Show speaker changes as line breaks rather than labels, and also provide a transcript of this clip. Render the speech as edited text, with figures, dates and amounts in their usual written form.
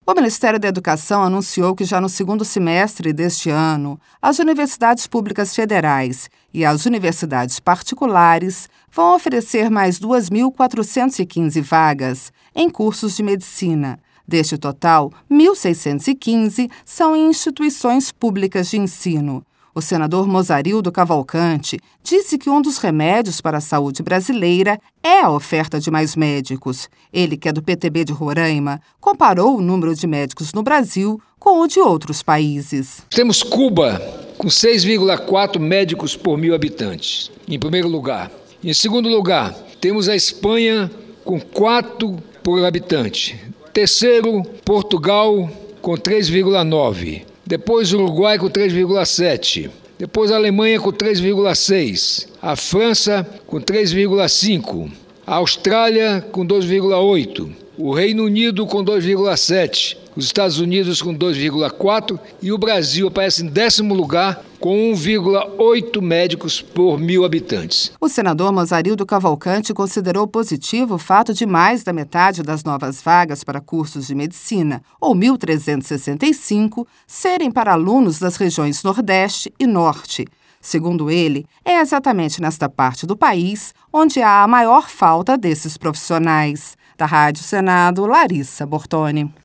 O Ministério da Educação anunciou que já no segundo semestre deste ano, as universidades públicas federais e as universidades particulares vão oferecer mais 2.415 vagas em cursos de medicina. Deste total, 1.615 são em instituições públicas de ensino. O senador Mozarildo Cavalcante disse que um dos remédios para a saúde brasileira é a oferta de mais médicos. Ele, que é do PTB de Roraima, comparou o número de médicos no Brasil com o de outros países.
Temos Cuba, com 6,4 médicos por 1.000 habitantes, em primeiro lugar. Em segundo lugar, temos a Espanha, com 4 por habitante. Terceiro, Portugal, com 3,9. Depois Uruguai com 3,7, depois a Alemanha com 3,6, a França com 3,5, a Austrália com 2,8, o Reino Unido com 2,7, os Estados Unidos com 2,4 e o Brasil aparece em 10º lugar com 1,8 médicos por 1.000 habitantes.
O senador Mozarildo Cavalcante considerou positivo o fato de mais da metade das novas vagas para cursos de medicina, ou 1.365, serem para alunos das regiões Nordeste e Norte. Segundo ele, é exatamente nesta parte do país onde há a maior falta desses profissionais. Da Rádio Senado, Larissa Bortoni.